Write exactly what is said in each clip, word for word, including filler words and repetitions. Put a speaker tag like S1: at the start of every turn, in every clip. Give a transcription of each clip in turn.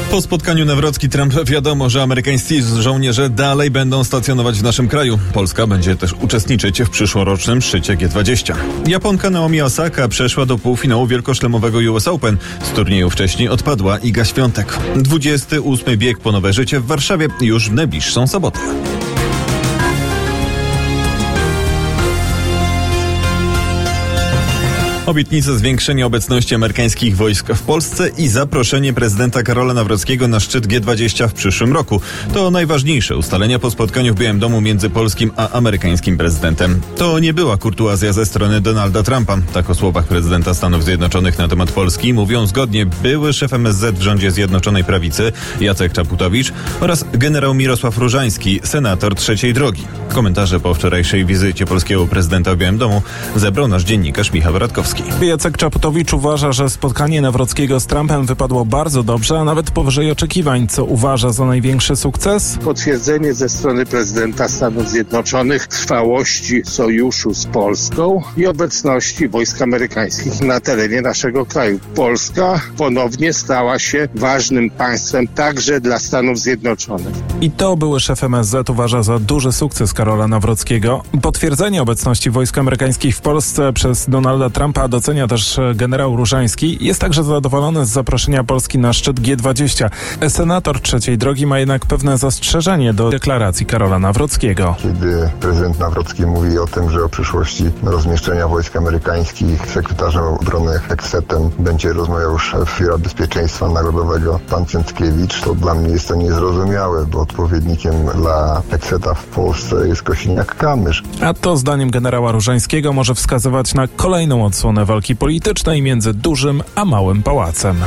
S1: Po spotkaniu Nawrocki-Trump wiadomo, że amerykańscy żołnierze dalej będą stacjonować w naszym kraju. Polska będzie też uczestniczyć w przyszłorocznym szczycie G dwadzieścia. Japonka Naomi Osaka przeszła do półfinału wielkoszlemowego U S Open. Z turnieju wcześniej odpadła Iga Świątek. dwudziesty ósmy bieg po nowe życie w Warszawie już w najbliższą sobotę. Obietnice zwiększenia obecności amerykańskich wojsk w Polsce i zaproszenie prezydenta Karola Nawrockiego na szczyt G dwadzieścia w przyszłym roku. To najważniejsze ustalenia po spotkaniu w Białym Domu między polskim a amerykańskim prezydentem. To nie była kurtuazja ze strony Donalda Trumpa. Tak o słowach prezydenta Stanów Zjednoczonych na temat Polski mówią zgodnie były szef M S Z w rządzie Zjednoczonej Prawicy Jacek Czaputowicz oraz generał Mirosław Różański, senator Trzeciej Drogi. Komentarze po wczorajszej wizycie polskiego prezydenta w Białym Domu zebrał nasz dziennikarz Michał Radkowski.
S2: Jacek Czaputowicz uważa, że spotkanie Nawrockiego z Trumpem wypadło bardzo dobrze, a nawet powyżej oczekiwań, co uważa za największy sukces.
S3: Potwierdzenie ze strony prezydenta Stanów Zjednoczonych trwałości sojuszu z Polską i obecności wojsk amerykańskich na terenie naszego kraju. Polska ponownie stała się ważnym państwem także dla Stanów Zjednoczonych.
S2: I to były szef M S Z uważa za duży sukces Karola Nawrockiego. Potwierdzenie obecności wojsk amerykańskich w Polsce przez Donalda Trumpa docenia też generał Różański. Jest także zadowolony z zaproszenia Polski na szczyt G dwadzieścia. Senator Trzeciej Drogi ma jednak pewne zastrzeżenie do deklaracji Karola Nawrockiego.
S4: Kiedy prezydent Nawrocki mówi o tym, że o przyszłości rozmieszczenia wojsk amerykańskich sekretarzem obrony Heksetem będzie rozmawiał szef Biura Bezpieczeństwa Narodowego pan Cęckiewicz, to dla mnie jest to niezrozumiałe, bo odpowiednikiem dla Hekseta w Polsce jest Kosiniak-Kamysz.
S2: A to zdaniem generała Różańskiego może wskazywać na kolejną odsłonę walki politycznej między dużym a małym pałacem.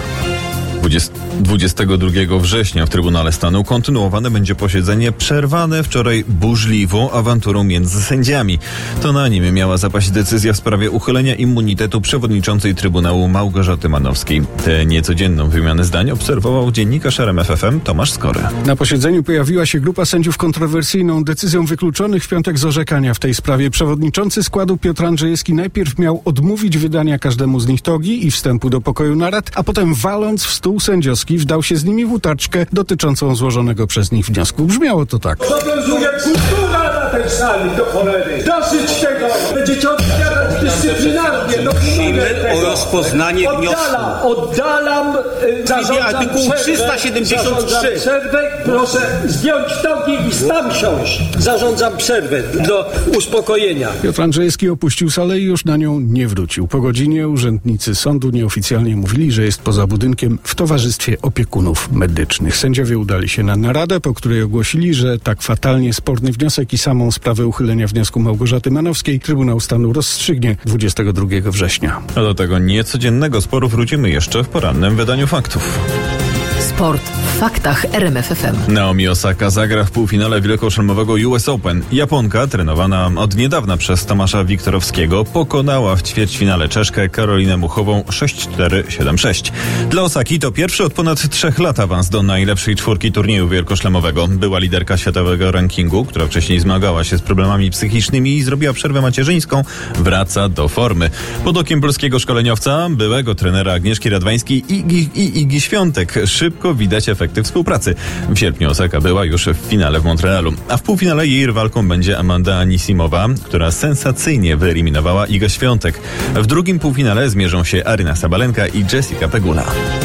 S1: dwudziestego drugiego września w Trybunale Stanu kontynuowane będzie posiedzenie przerwane wczoraj burzliwą awanturą między sędziami. To na nim miała zapaść decyzja w sprawie uchylenia immunitetu przewodniczącej Trybunału Małgorzaty Manowskiej. Tę niecodzienną wymianę zdań obserwował dziennikarz R M F F M Tomasz Skory.
S5: Na posiedzeniu pojawiła się grupa sędziów kontrowersyjną decyzją wykluczonych w piątek z orzekania w tej sprawie. Przewodniczący składu Piotr Andrzejewski najpierw miał odmówić wydania każdemu z nich togi i wstępu do pokoju narad, a potem waląc w stół sędziowski wdał się z nimi w utarczkę dotyczącą złożonego przez nich wniosku. Brzmiało to tak.
S6: Obowiązuje kultura na tej sali do cholery. Dosyć tego. Będziecie odpowiadać dyscyplinarnie. No
S7: Prosimy o rozpoznanie wniosku.
S6: Oddalam, oddalam. Y, zarządzam
S7: artykuł
S6: przerwę,
S7: trzysta siedemdziesiąt trzy.
S6: Zarządzam przerwę. Proszę zdjąć togi i tam siąść. Zarządzam przerwę do uspokojenia.
S5: Piotr Andrzejewski opuścił salę i już na nią nie wrócił. Po godzinie urzędnicy sądu nieoficjalnie mówili, że jest poza budynkiem w towarzystwie opiekunów medycznych. Sędziowie udali się na naradę, po której ogłosili, że tak fatalnie sporny wniosek i samą sprawę uchylenia wniosku Małgorzaty Manowskiej Trybunał Stanu rozstrzygnie dwudziestego drugiego września.
S1: A do tego niecodziennego sporu wrócimy jeszcze w porannym wydaniu faktów.
S8: Sport w faktach R M F F M.
S1: Naomi Osaka zagra w półfinale wielkoszlemowego U S Open. Japonka, trenowana od niedawna przez Tomasza Wiktorowskiego, pokonała w ćwierćfinale Czeszkę Karolinę Muchową sześć cztery siedem sześć. Dla Osaki to pierwszy od ponad trzech lat awans do najlepszej czwórki turnieju wielkoszlemowego. Była liderka światowego rankingu, która wcześniej zmagała się z problemami psychicznymi i zrobiła przerwę macierzyńską. Wraca do formy. Pod okiem polskiego szkoleniowca, byłego trenera Agnieszki Radwańskiej i Igi, i Igi Świątek szybko widać efekty współpracy. W sierpniu Osaka była już w finale w Montrealu, a w półfinale jej rywalką będzie Amanda Anisimowa, która sensacyjnie wyeliminowała Igę Świątek. W drugim półfinale zmierzą się Aryna Sabalenka i Jessica Pegula.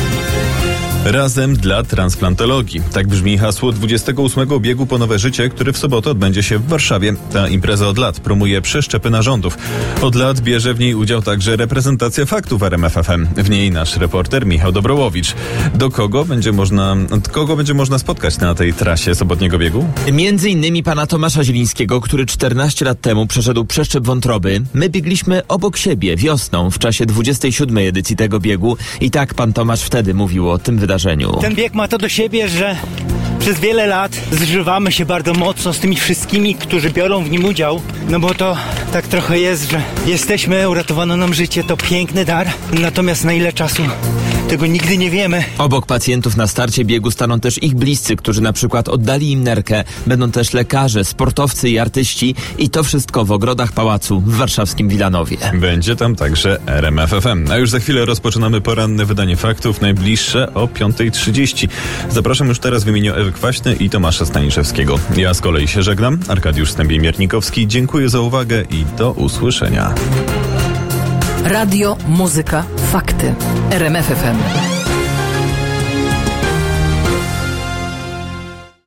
S1: Razem dla transplantologii. Tak brzmi hasło dwudziestego ósmego biegu po nowe życie, który w sobotę odbędzie się w Warszawie. Ta impreza od lat promuje przeszczepy narządów. Od lat bierze w niej udział także reprezentacja faktów R M F F M. W niej nasz reporter Michał Dobrołowicz. Do kogo będzie można, kogo będzie można spotkać na tej trasie sobotniego biegu?
S9: Między innymi pana Tomasza Zielińskiego, który czternaście lat temu przeszedł przeszczep wątroby. My biegliśmy obok siebie wiosną w czasie dwudziestej siódmej edycji tego biegu i tak pan Tomasz wtedy mówił o tym wydarzeniu.
S10: Ten bieg ma to do siebie, że przez wiele lat zżywamy się bardzo mocno z tymi wszystkimi, którzy biorą w nim udział, no bo to tak trochę jest, że jesteśmy, uratowano nam życie, to piękny dar, natomiast na ile czasu tego nigdy nie wiemy.
S9: Obok pacjentów na starcie biegu staną też ich bliscy, którzy na przykład oddali im nerkę. Będą też lekarze, sportowcy i artyści i to wszystko w ogrodach pałacu w warszawskim Wilanowie.
S1: Będzie tam także R M F F M. A już za chwilę rozpoczynamy poranne wydanie faktów, najbliższe o piąta trzydzieści. Zapraszam już teraz w imieniu Ewy Kwaśny i Tomasza Staniszewskiego. Ja z kolei się żegnam. Arkadiusz Stępień-Miernikowski. Dziękuję za uwagę i do usłyszenia.
S8: Radio, muzyka, fakty. R M F F M.